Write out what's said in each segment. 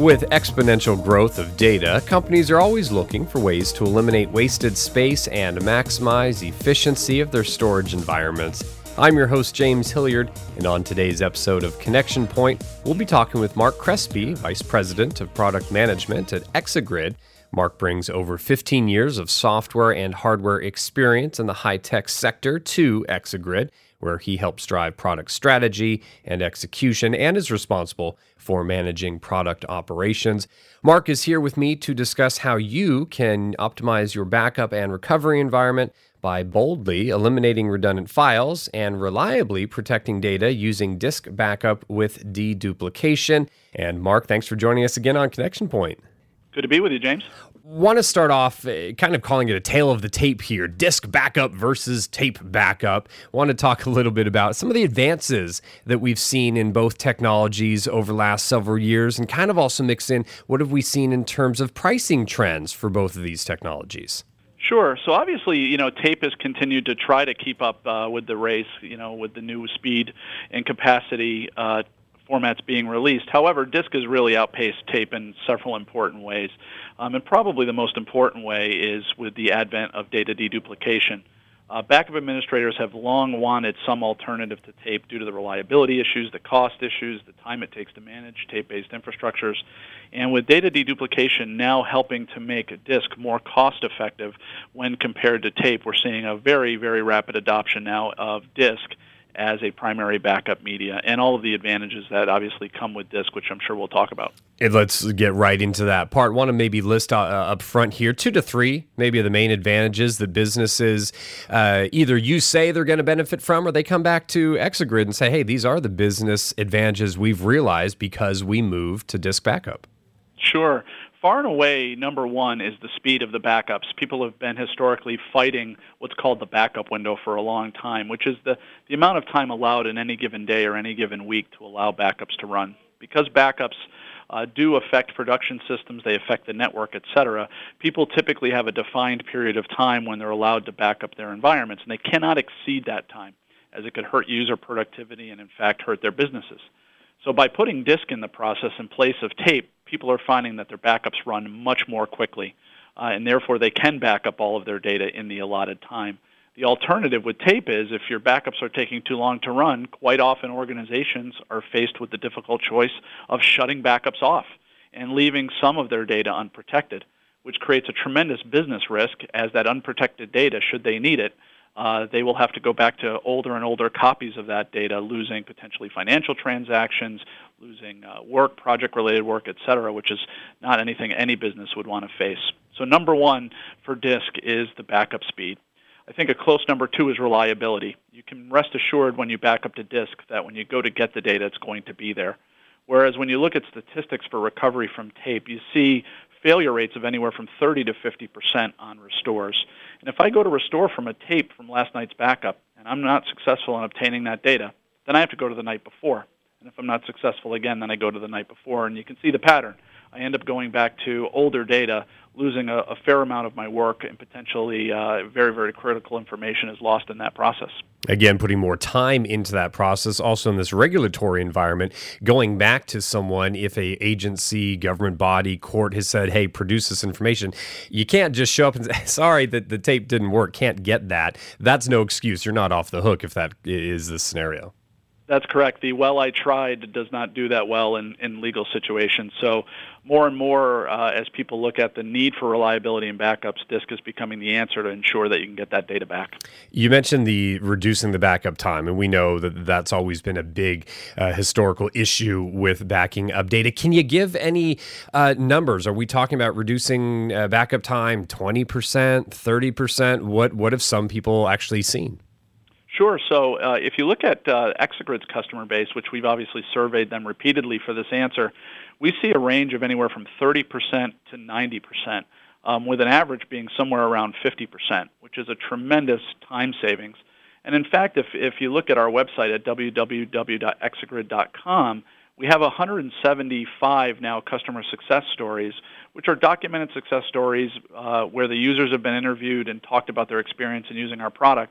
With exponential growth of data, companies are always looking for ways to eliminate wasted space and maximize efficiency of their storage environments. I'm your host, James Hilliard, and on today's episode of Connection Point, we'll be talking with Mark Crespi, Vice President of Product Management at Exagrid. Mark brings over 15 years of software and hardware experience in the high-tech sector to Exagrid, where he helps drive product strategy and execution and is responsible for managing product operations. Mark is here with me to discuss how you can optimize your backup and recovery environment by boldly eliminating redundant files and reliably protecting data using disk backup with deduplication. And Mark, thanks for joining us again on Connection Point. Good to be with you, James. Want to start off kind of calling it a tale of the tape here, disk backup versus tape backup. Want to talk a little bit about some of the advances that we've seen in both technologies over the last several years and kind of also mix in what have we seen in terms of pricing trends for both of these technologies. Sure. So obviously, tape has continued to try to keep up with the race, with the new speed and capacity formats being released. However, disk has really outpaced tape in several important ways. And probably the most important way is with the advent of data deduplication. Backup administrators have long wanted some alternative to tape due to the reliability issues, the cost issues, the time it takes to manage tape-based infrastructures. And with data deduplication now helping to make a disk more cost-effective when compared to tape, we're seeing a very, very rapid adoption now of disk as a primary backup media, and all of the advantages that obviously come with disk, which I'm sure we'll talk about. And let's get right into that part. Want to maybe list up front here 2 to 3, maybe the main advantages that businesses either you say they're going to benefit from, or they come back to Exagrid and say, hey, these are the business advantages we've realized because we moved to disk backup. Sure. Far and away, number one is the speed of the backups. People have been historically fighting what's called the backup window for a long time, which is the amount of time allowed in any given day or any given week to allow backups to run. Because backups do affect production systems, they affect the network, etc., people typically have a defined period of time when they're allowed to back up their environments, and they cannot exceed that time, as it could hurt user productivity and, in fact, hurt their businesses. So by putting disk in the process in place of tape, people are finding that their backups run much more quickly, and therefore they can back up all of their data in the allotted time. The alternative with tape is if your backups are taking too long to run, quite often organizations are faced with the difficult choice of shutting backups off and leaving some of their data unprotected, which creates a tremendous business risk as that unprotected data, should they need it, they will have to go back to older and older copies of that data, losing potentially financial transactions, losing work, project-related work, et cetera, which is not anything any business would want to face. So number one for disk is the backup speed. I think a close number two is reliability. You can rest assured when you back up to disk that when you go to get the data, it's going to be there. Whereas when you look at statistics for recovery from tape, you see failure rates of anywhere from 30 to 50% on restores. And if I go to restore from a tape from last night's backup and I'm not successful in obtaining that data, then I have to go to the night before. And if I'm not successful again, then I go to the night before. And you can see the pattern. I end up going back to older data, losing a fair amount of my work, and potentially very, very critical information is lost in that process. Again, putting more time into that process. Also in this regulatory environment, going back to someone, if a agency, government body, court has said, hey, produce this information, you can't just show up and say, sorry, that the tape didn't work, can't get that. That's no excuse. You're not off the hook if that is the scenario. That's correct. The well, I tried does not do that well in legal situations. So more and more, as people look at the need for reliability and backups, disk is becoming the answer to ensure that you can get that data back. You mentioned the reducing the backup time, and we know that that's always been a big historical issue with backing up data. Can you give any numbers? Are we talking about reducing backup time 20%, 30%? What have some people actually seen? Sure. So if you look at Exagrid's customer base, which we've obviously surveyed them repeatedly for this answer, we see a range of anywhere from 30% to 90%, with an average being somewhere around 50%, which is a tremendous time savings. And in fact, if you look at our website at www.exagrid.com, we have 175 now customer success stories, which are documented success stories where the users have been interviewed and talked about their experience in using our product.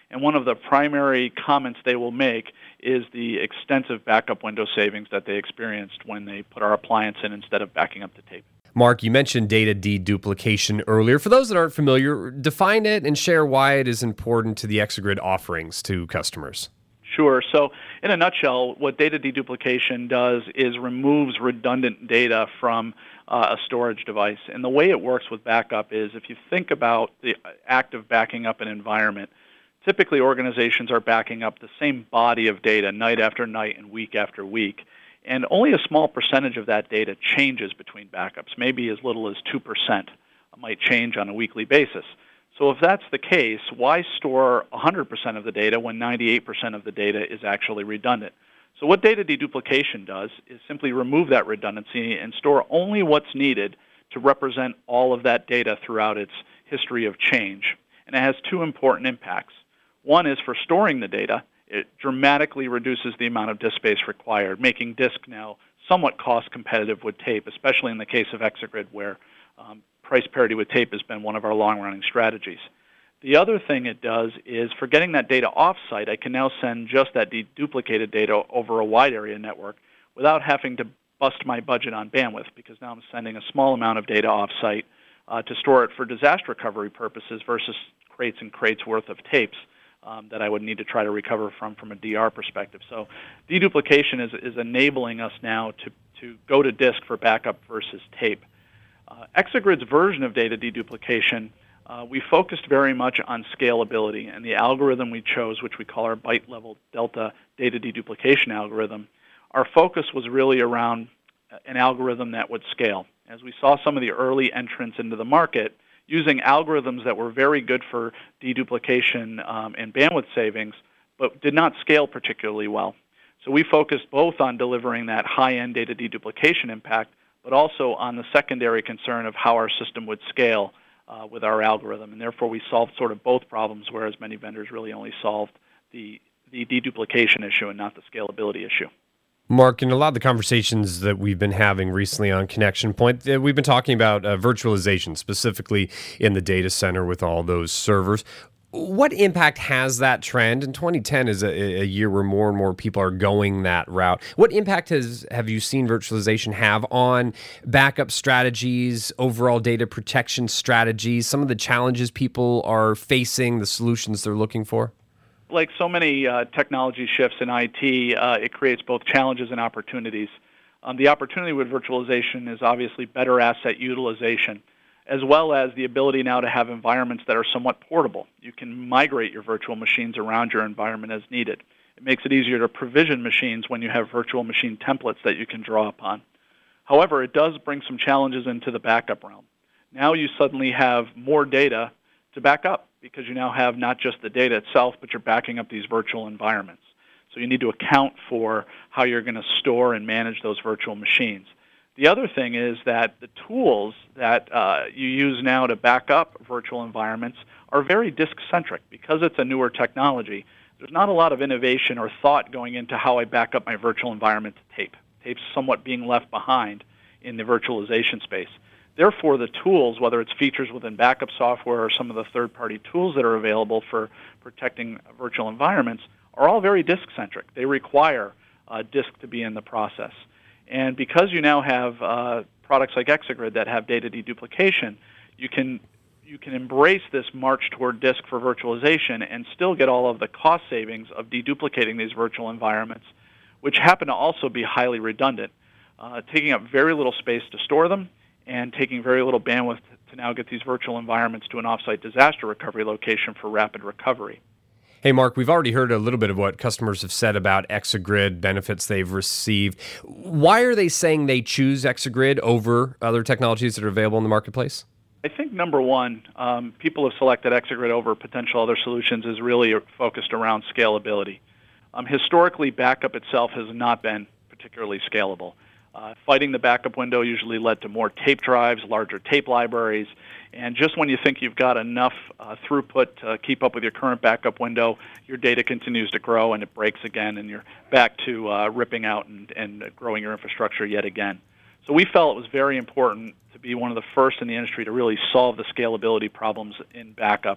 And one of the primary comments they will make is the extensive backup window savings that they experienced when they put our appliance in instead of backing up the tape. Mark, you mentioned data deduplication earlier. For those that aren't familiar, define it and share why it is important to the Exagrid offerings to customers. Sure. So in a nutshell, what data deduplication does is removes redundant data from a storage device. And the way it works with backup is if you think about the act of backing up an environment, typically organizations are backing up the same body of data night after night and week after week. And only a small percentage of that data changes between backups, maybe as little as 2% might change on a weekly basis. So if that's the case, why store 100% of the data when 98% of the data is actually redundant? So what data deduplication does is simply remove that redundancy and store only what's needed to represent all of that data throughout its history of change. And it has two important impacts. One is for storing the data. It dramatically reduces the amount of disk space required, making disk now somewhat cost competitive with tape, especially in the case of Exagrid, where price parity with tape has been one of our long-running strategies. The other thing it does is for getting that data off-site, I can now send just that deduplicated data over a wide area network without having to bust my budget on bandwidth, because now I'm sending a small amount of data off-site to store it for disaster recovery purposes versus crates and crates worth of tapes that I would need to try to recover from a DR perspective. So deduplication is enabling us now to go to disk for backup versus tape. Exagrid's version of data deduplication, we focused very much on scalability, and the algorithm we chose, which we call our byte-level delta data deduplication algorithm, our focus was really around an algorithm that would scale. As we saw some of the early entrants into the market using algorithms that were very good for deduplication and bandwidth savings, but did not scale particularly well. So we focused both on delivering that high-end data deduplication impact, but also on the secondary concern of how our system would scale with our algorithm. And therefore, we solved sort of both problems, whereas many vendors really only solved the deduplication issue and not the scalability issue. Mark, in a lot of the conversations that we've been having recently on Connection Point, we've been talking about virtualization, specifically in the data center with all those servers. What impact has that trend? And 2010 is a year where more and more people are going that route. What impact have you seen virtualization have on backup strategies, overall data protection strategies, some of the challenges people are facing, the solutions they're looking for? Like so many technology shifts in IT, it creates both challenges and opportunities. The opportunity with virtualization is obviously better asset utilization, as well as the ability now to have environments that are somewhat portable. You can migrate your virtual machines around your environment as needed. It makes it easier to provision machines when you have virtual machine templates that you can draw upon. However, it does bring some challenges into the backup realm. Now you suddenly have more data to back up, because you now have not just the data itself, but you're backing up these virtual environments. So you need to account for how you're going to store and manage those virtual machines. The other thing is that the tools that you use now to back up virtual environments are very disk-centric. Because it's a newer technology, there's not a lot of innovation or thought going into how I back up my virtual environment to tape. Tape's somewhat being left behind in the virtualization space. Therefore, the tools, whether it's features within backup software or some of the third-party tools that are available for protecting virtual environments, are all very disk-centric. They require disk to be in the process. And because you now have products like Exagrid that have data deduplication, you can embrace this march toward disk for virtualization and still get all of the cost savings of deduplicating these virtual environments, which happen to also be highly redundant, taking up very little space to store them, and taking very little bandwidth to now get these virtual environments to an off-site disaster recovery location for rapid recovery. Hey, Mark, we've already heard a little bit of what customers have said about Exagrid, benefits they've received. Why are they saying they choose Exagrid over other technologies that are available in the marketplace? I think, number one, people have selected Exagrid over potential other solutions is really focused around scalability. Historically, backup itself has not been particularly scalable. Fighting the backup window usually led to more tape drives, larger tape libraries, and just when you think you've got enough throughput to keep up with your current backup window, your data continues to grow and it breaks again, and you're back to ripping out and growing your infrastructure yet again. So we felt it was very important to be one of the first in the industry to really solve the scalability problems in backup.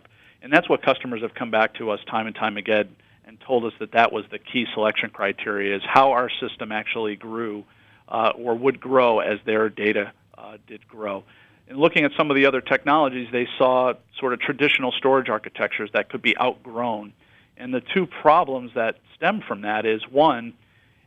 And that's what customers have come back to us time and time again and told us that was the key selection criteria, is how our system actually grew or would grow as their data did grow. And looking at some of the other technologies, they saw sort of traditional storage architectures that could be outgrown. And the two problems that stem from that is, one,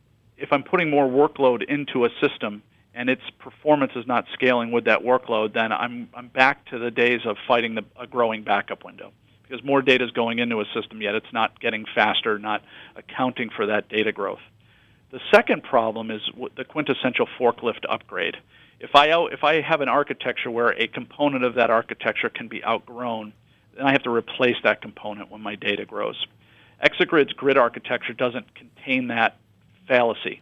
if I'm putting more workload into a system and its performance is not scaling with that workload, then I'm back to the days of fighting a growing backup window, because more data is going into a system, yet it's not getting faster, not accounting for that data growth. The second problem is the quintessential forklift upgrade. If I have an architecture where a component of that architecture can be outgrown, then I have to replace that component when my data grows. Exagrid's grid architecture doesn't contain that fallacy.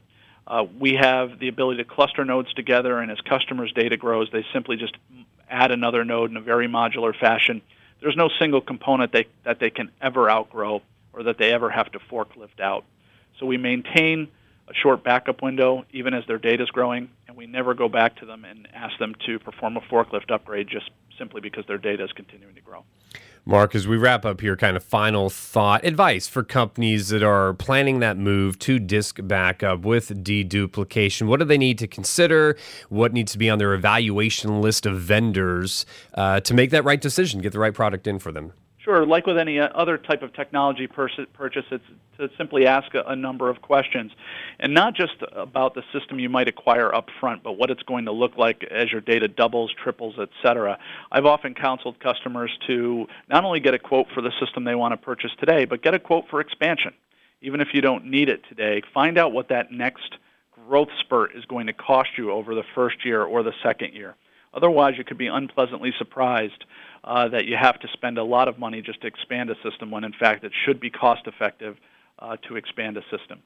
We have the ability to cluster nodes together, and as customers' data grows, they simply just add another node in a very modular fashion. There's no single component that they can ever outgrow or that they ever have to forklift out. So we maintain a short backup window even as their data is growing, and we never go back to them and ask them to perform a forklift upgrade just simply because their data is continuing to grow. Mark, as we wrap up here, kind of final thought, advice for companies that are planning that move to disk backup with deduplication. What do they need to consider? What needs to be on their evaluation list of vendors to make that right decision, get the right product in for them? Sure. Like with any other type of technology purchase, it's to simply ask a number of questions, and not just about the system you might acquire up front, but what it's going to look like as your data doubles, triples, etc. I've often counseled customers to not only get a quote for the system they want to purchase today, but get a quote for expansion. Even if you don't need it today, find out what that next growth spurt is going to cost you over the first year or the second year. Otherwise, you could be unpleasantly surprised that you have to spend a lot of money just to expand a system when, in fact, it should be cost-effective to expand a system.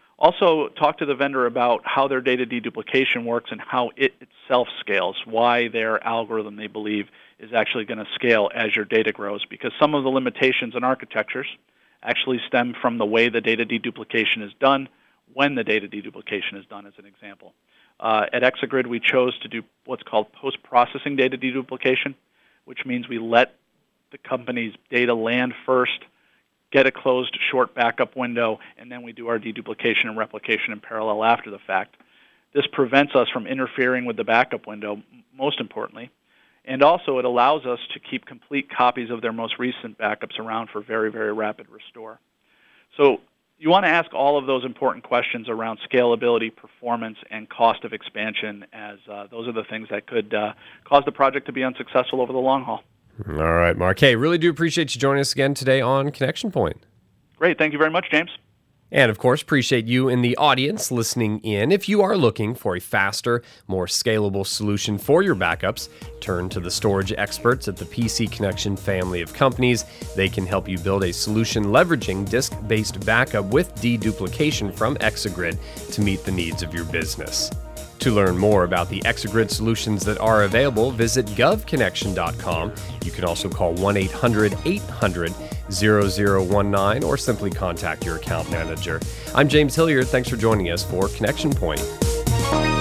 Also, talk to the vendor about how their data deduplication works and how it itself scales, why their algorithm, they believe, is actually going to scale as your data grows, because some of the limitations in architectures actually stem from the way the data deduplication is done, when the data deduplication is done, as an example. At Exagrid, we chose to do what's called post-processing data deduplication, which means we let the company's data land first, get a closed short backup window, and then we do our deduplication and replication in parallel after the fact. This prevents us from interfering with the backup window, most importantly, and also it allows us to keep complete copies of their most recent backups around for very, very rapid restore. So you want to ask all of those important questions around scalability, performance, and cost of expansion, as those are the things that could cause the project to be unsuccessful over the long haul. All right, Mark. Hey, really do appreciate you joining us again today on Connection Point. Great. Thank you very much, James. And, of course, appreciate you in the audience listening in. If you are looking for a faster, more scalable solution for your backups, turn to the storage experts at the PC Connection family of companies. They can help you build a solution leveraging disk-based backup with deduplication from Exagrid to meet the needs of your business. To learn more about the Exagrid solutions that are available, visit govconnection.com. You can also call 1-800-800-0019 or simply contact your account manager. I'm James Hilliard. Thanks for joining us for Connection Point.